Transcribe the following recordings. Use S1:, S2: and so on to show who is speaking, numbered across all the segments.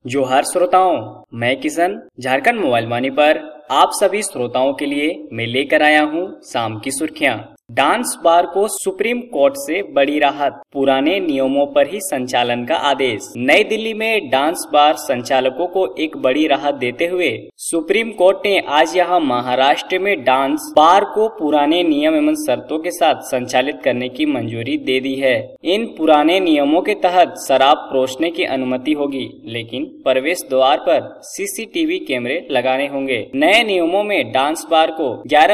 S1: जोहार श्रोताओं, मैं किशन झारखंड मोबाइल वाणी पर आप सभी श्रोताओं के लिए मैं लेकर आया हूं शाम की सुर्खियां। डांस बार को सुप्रीम कोर्ट से बड़ी राहत, पुराने नियमों पर ही संचालन का आदेश। नई दिल्ली में डांस बार संचालकों को एक बड़ी राहत देते हुए सुप्रीम कोर्ट ने आज यहां महाराष्ट्र में डांस बार को पुराने नियम एवं शर्तों के साथ संचालित करने की मंजूरी दे दी है। इन पुराने नियमों के तहत शराब परोसने की अनुमति होगी, लेकिन प्रवेश द्वार पर सीसीटीवी कैमरे लगाने होंगे। नए नियमों में डांस बार को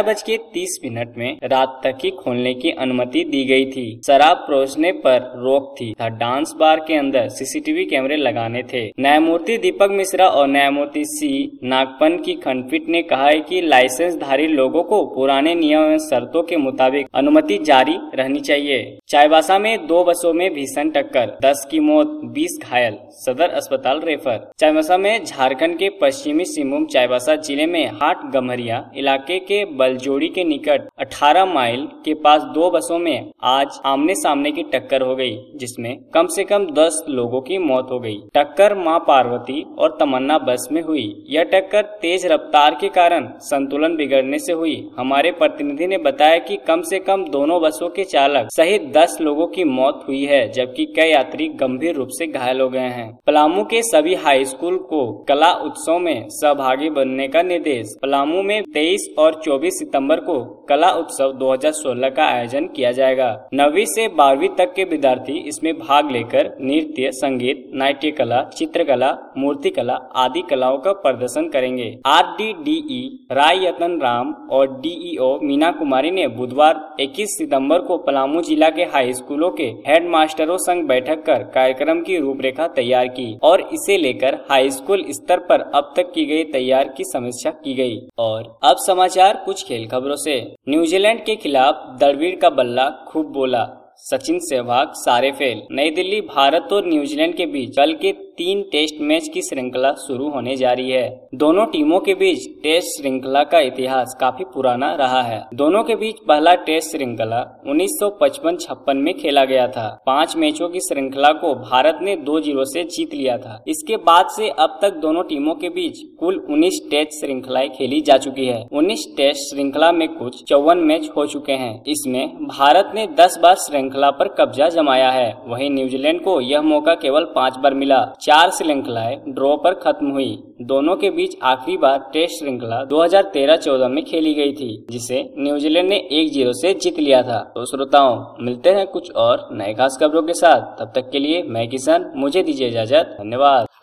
S1: 11:30 में रात तक ही खोलने की अनुमति दी गई थी। शराब परोसने पर रोक थी तथा डांस बार के अंदर सीसीटीवी कैमरे लगाने थे। न्यायमूर्ति दीपक मिश्रा और न्यायमूर्ति सी नागपन की खंडपीठ ने कहा है कि लाइसेंसधारी लोगों को पुराने नियम एवं शर्तों के मुताबिक अनुमति जारी रहनी चाहिए। चाईबासा में 2 बसों में भीषण टक्कर, 10 की मौत, 20 घायल, सदर अस्पताल रेफर। चाईबासा में झारखंड के पश्चिमी सिंहभूम चाईबासा जिले में हाट गम्हरिया इलाके के बलजोड़ी के निकट 18 माइल के पास 2 बसों में आज आमने सामने की टक्कर हो गई, जिसमें कम से कम 10 लोगों की मौत हो गई। टक्कर मां पार्वती और तमन्ना बस में हुई। यह टक्कर तेज रफ्तार के कारण संतुलन बिगड़ने से हुई। हमारे प्रतिनिधि ने बताया कि कम से कम दोनों बसों के चालक सहित 10 लोगों की मौत हुई है, जबकि कई यात्री गंभीर रूप से घायल हो गए हैं। पलामू के सभी हाई स्कूल को कला उत्सव में सहभागी बनने का निर्देश। पलामू में 23 और 24 सितंबर को कला उत्सव 2016 का आयोजन किया जाएगा। 9वीं से 12वीं तक के विद्यार्थी इसमें भाग लेकर नृत्य, संगीत, नाट्य कला, चित्रकला, मूर्ति कला आदि कलाओं का प्रदर्शन करेंगे। RDDE राय यतन राम और DEO मीना कुमारी ने बुधवार 21 सितंबर को पलामू जिला के हाई स्कूलों के हेड मास्टरों संग बैठक कर कार्यक्रम की रूपरेखा तैयार की और इसे लेकर हाई स्कूल स्तर पर अब तक की गई तैयार की समीक्षा की गई। और अब समाचार कुछ खेल खबरों से। न्यूजीलैंड के खिलाफ द्रविड़ का बल्ला खूब बोला, सचिन सहवाग सारे फेल। नई दिल्ली, भारत और न्यूजीलैंड के बीच कल के 3 टेस्ट मैच की श्रृंखला शुरू होने जा रही है। दोनों टीमों के बीच टेस्ट श्रृंखला का इतिहास काफी पुराना रहा है। दोनों के बीच पहला टेस्ट श्रृंखला 1955-56 में खेला गया था। 5 मैचों की श्रृंखला को भारत ने 2-0 से जीत लिया था। इसके बाद से अब तक दोनों टीमों के बीच कुल 19 टेस्ट श्रृंखलाएं खेली जा चुकी है। 19 टेस्ट श्रृंखला में कुछ 54 मैच हो चुके हैं। इसमें भारत ने 10 बार श्रृंखला पर कब्जा जमाया है। वहीं न्यूजीलैंड को यह मौका केवल 5 बार मिला। 4 श्रृंखलाएं ड्रॉ पर खत्म हुई। दोनों के बीच आखिरी बार टेस्ट श्रृंखला 2013-14 में खेली गई थी, जिसे न्यूजीलैंड ने 1-0 से जीत लिया था। तो श्रोताओं, मिलते हैं कुछ और नए खास खबरों के साथ। तब तक के लिए मैं किशन, मुझे दीजिए इजाजत। धन्यवाद।